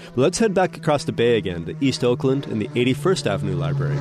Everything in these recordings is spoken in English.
But let's head back across the bay again to East Oakland and the 81st Avenue Library.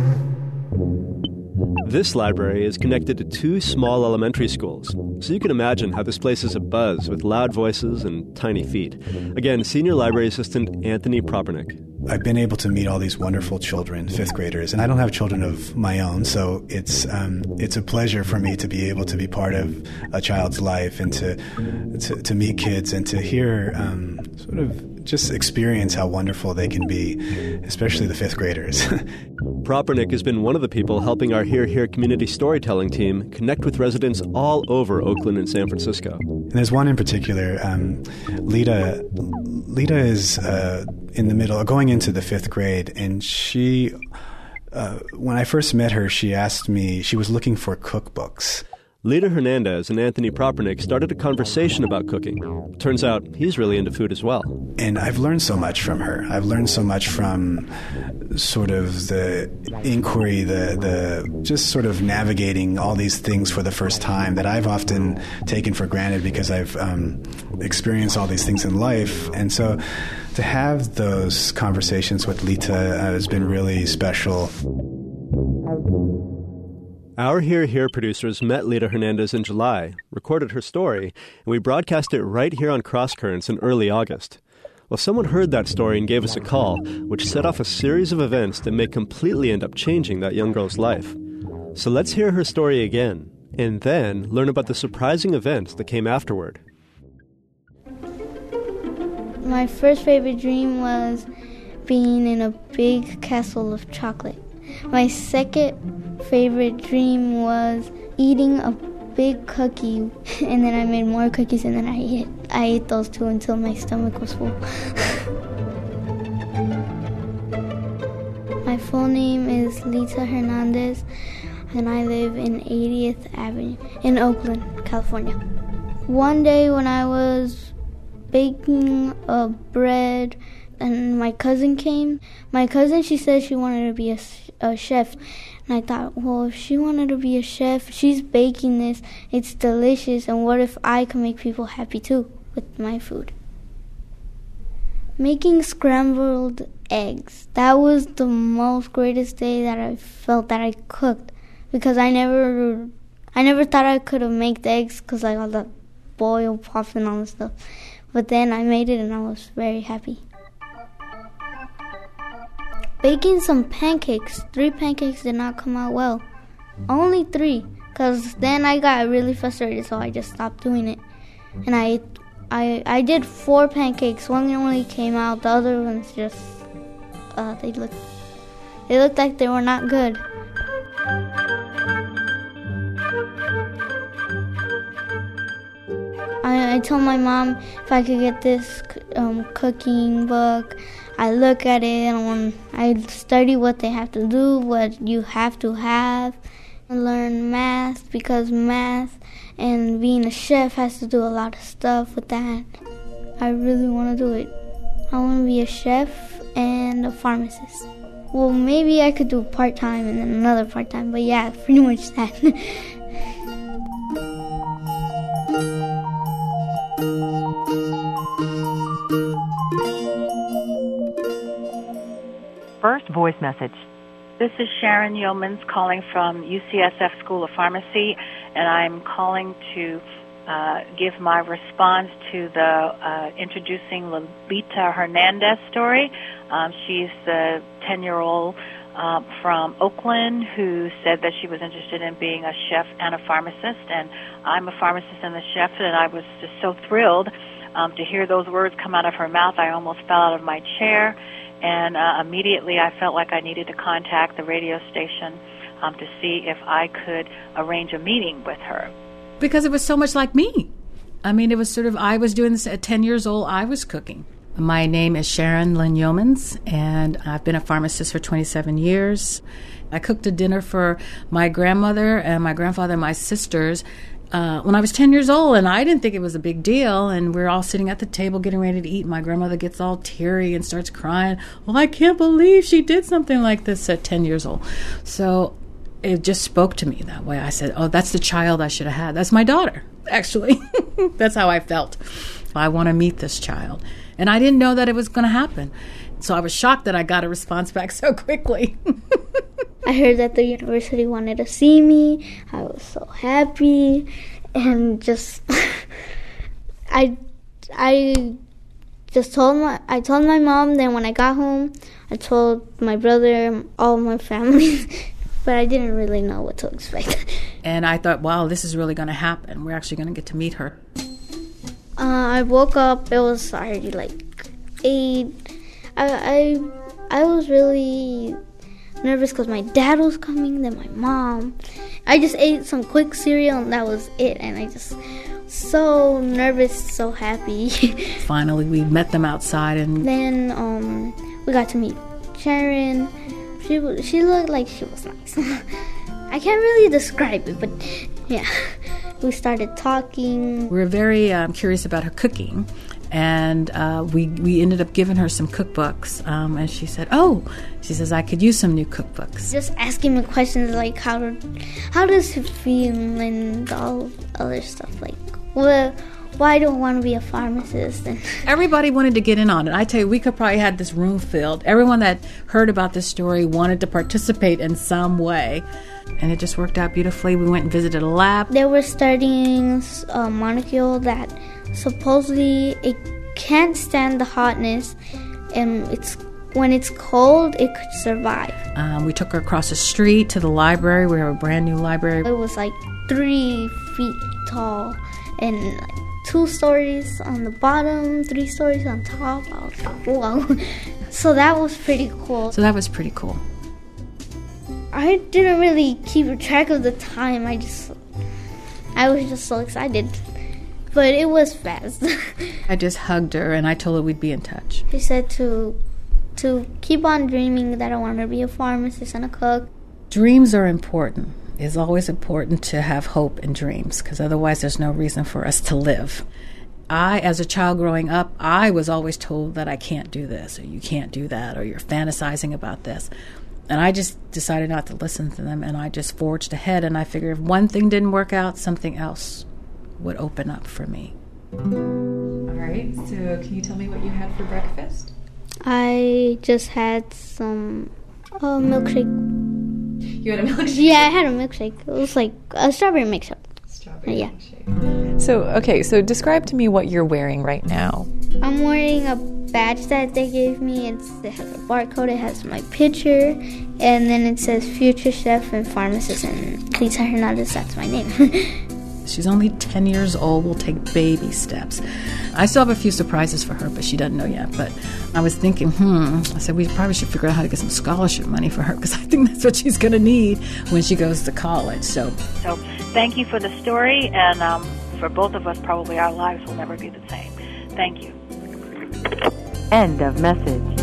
This library is connected to two small elementary schools, so you can imagine how this place is abuzz with loud voices and tiny feet. Again, Senior Library Assistant Anthony Propernick. I've been able to meet all these wonderful children, fifth graders, and I don't have children of my own, so it's a pleasure for me to be able to be part of a child's life and to meet kids and to hear sort of just experience how wonderful they can be, especially the fifth graders. Propernick has been one of the people helping our Hear Here community storytelling team connect with residents all over Oakland and San Francisco. And there's one in particular, Lita. Lita is in the middle, going into the fifth grade, and she, when I first met her, she asked me, she was looking for cookbooks. Lita Hernandez and Anthony Propernick started a conversation about cooking. Turns out he's really into food as well. And I've learned so much from her. I've learned so much from sort of the inquiry, the just sort of navigating all these things for the first time that I've often taken for granted because I've experienced all these things in life. And so to have those conversations with Lita has been really special. Our Hear Here producers met Lita Hernandez in July, recorded her story, and we broadcast it right here on Cross Currents in early August. Well, someone heard that story and gave us a call, which set off a series of events that may completely end up changing that young girl's life. So let's hear her story again, and then learn about the surprising events that came afterward. My first favorite dream was being in a big castle of chocolate. My second favorite dream was eating a big cookie, and then I made more cookies, and then I ate those two until my stomach was full. My full name is Lita Hernandez, and I live in 80th Avenue in Oakland, California. One day when I was baking a bread, and my cousin came. My cousin, she said she wanted to be a chef. And I thought, well, if she wanted to be a chef, she's baking this, it's delicious, and what if I can make people happy too with my food? Making scrambled eggs. That was the most greatest day that I felt that I cooked, because I never thought I could have made the eggs because like all the boil, pop, and all that stuff. But then I made it and I was very happy. Baking some pancakes. 3 pancakes did not come out well. Only 3, because then I got really frustrated, so I just stopped doing it. And I did 4 pancakes. One only came out. The other ones just they looked like they were not good. I told my mom if I could get this cooking book. I look at it and I study what they have to do, what you have to have, and learn math, because math and being a chef has to do a lot of stuff with that. I really want to do it. I want to be a chef and a pharmacist. Well, maybe I could do part-time and then another part-time, but yeah, pretty much that. First voice message. This is Sharon Yeomans calling from UCSF School of Pharmacy, and I'm calling to give my response to the introducing Lita Hernandez story. She's the 10-year-old from Oakland who said that she was interested in being a chef and a pharmacist, and I'm a pharmacist and a chef, and I was just so thrilled to hear those words come out of her mouth. I almost fell out of my chair. And immediately I felt like I needed to contact the radio station to see if I could arrange a meeting with her. Because it was so much like me. I mean, it was sort of, I was doing this at 10 years old, I was cooking. My name is Sharon Lynn Yeomans, and I've been a pharmacist for 27 years. I cooked a dinner for my grandmother and my grandfather and my sisters when I was 10 years old, and I didn't think it was a big deal, and we're all sitting at the table getting ready to eat. My grandmother gets all teary and starts crying. Well, I can't believe she did something like this at 10 years old. So it just spoke to me that way. I said, oh, that's the child I should have had. That's my daughter, actually. That's how I felt. I want to meet this child. And I didn't know that it was going to happen. So I was shocked that I got a response back so quickly. I heard that the university wanted to see me. I was so happy. And just, I told my mom. Then when I got home, I told my brother, all my family. But I didn't really know what to expect. And I thought, wow, this is really going to happen. We're actually going to get to meet her. I woke up. It was already like 8. I was really nervous because my dad was coming, then my mom. I just ate some quick cereal and that was it. And I just so nervous, so happy. Finally, we met them outside, and then we got to meet Sharon. She looked like she was nice. I can't really describe it, but yeah. We started talking. We were very curious about her cooking, and we ended up giving her some cookbooks. And she says, I could use some new cookbooks. Just asking me questions like, how does it feel, and all other stuff like, why do I want to be a pharmacist? And everybody wanted to get in on it. I tell you, we could probably had this room filled. Everyone that heard about this story wanted to participate in some way. And it just worked out beautifully. We went and visited a lab. They were studying a molecule that supposedly it can't stand the hotness, and when it's cold, it could survive. We took her across the street to the library. We have a brand new library. It was like 3 feet tall and like 2 stories on the bottom, 3 stories on top. I was like, whoa. So that was pretty cool. I didn't really keep track of the time. I was just so excited. But it was fast. I just hugged her and I told her we'd be in touch. She said to keep on dreaming, that I want to be a pharmacist and a cook. Dreams are important. It's always important to have hope and dreams, because otherwise there's no reason for us to live. As a child growing up, I was always told that I can't do this, or you can't do that, or you're fantasizing about this. And I just decided not to listen to them, and I just forged ahead, and I figured if one thing didn't work out, something else would open up for me. All right, so can you tell me what you had for breakfast? I just had some milkshake. You had a milkshake? Yeah, I had a milkshake. It was like a strawberry milkshake. Milkshake. So describe to me what you're wearing right now. I'm wearing a badge that they gave me. It has a barcode. It has my picture, and then it says future chef and pharmacist, and Lisa Hernandez. That's my name. She's only 10 years old. We'll take baby steps. I still have a few surprises for her, but she doesn't know yet. But I was thinking, I said we probably should figure out how to get some scholarship money for her, because I think that's what she's going to need when she goes to college. So thank you for the story, and for both of us, probably our lives will never be the same. Thank you. End of message.